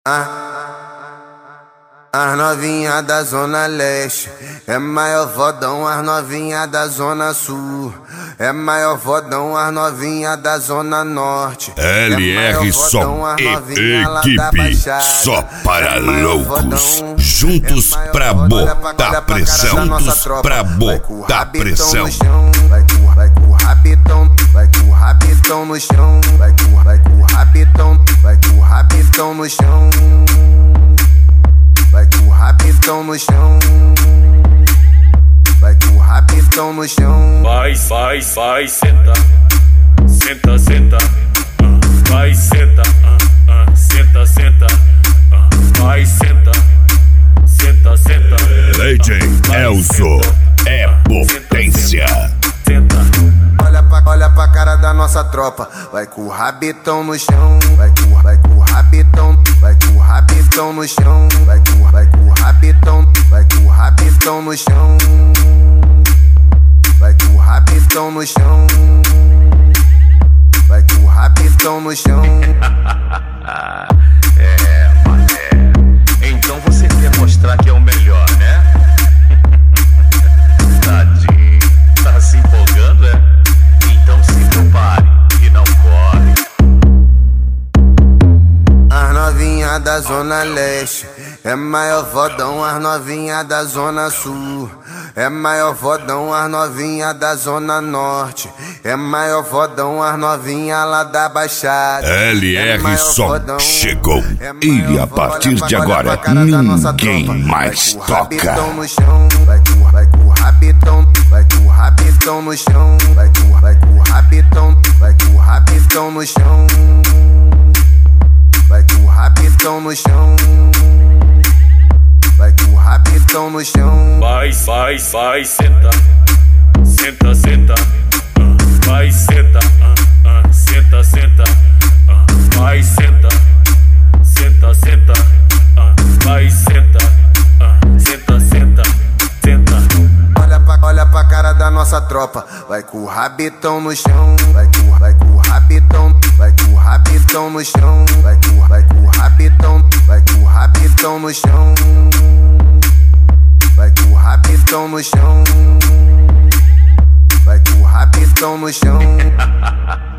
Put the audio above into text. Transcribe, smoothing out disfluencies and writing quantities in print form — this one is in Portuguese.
As novinha da Zona Leste é maior fodão, as novinha da Zona Sul é maior fodão, as novinha da Zona Norte LR Som e equipe só para loucos, juntos pra botar pressão, juntos pra botar pressão. Vai com o rabitão, vai com o rabitão no chão, vai com o rabitão, vai com o rabitão no chão. Vai com o rabitão no chão, vai com o rabitão no chão. Vai, senta, senta, senta, vai, senta, senta, vai, senta, senta, senta. Legend Elzo é potência. Senta. Olha pra cara da nossa tropa, vai com o rabitão no chão, vai com o rabitão, vai com o rabitão no chão, vai com o rabitão, vai com o rabitão no chão, vai com o rabitão no chão, vai com o rabitão no chão. Então você quer mostrar que é o melhor, né? Tadinho, tá se empolgando, é? Então se prepare e não corre. As novinha da Zona Leste é maior fodão, as novinha da Zona Sul é maior fodão, as novinha da Zona Norte é maior fodão, as novinha lá da Baixada. LR Som chegou e a partir de agora ninguém mais toca. Vai com o rabitão, vai com o rabitão no chão, vai com o rabitão, vai com o rabitão no chão, vai com o rabitão no chão, vai com o rabitão no chão. Vai, senta, senta, senta, vai, senta, senta, senta, vai, senta, senta, senta, vai, senta, senta, senta, senta. Olha pra cara da nossa tropa, vai com o rabitão no chão, vai com o rabitão, vai com o rabitão no chão, vai com o rabitão, vai com o rabitão no chão, vai com o rabitão no chão, vai com o rabitão no chão.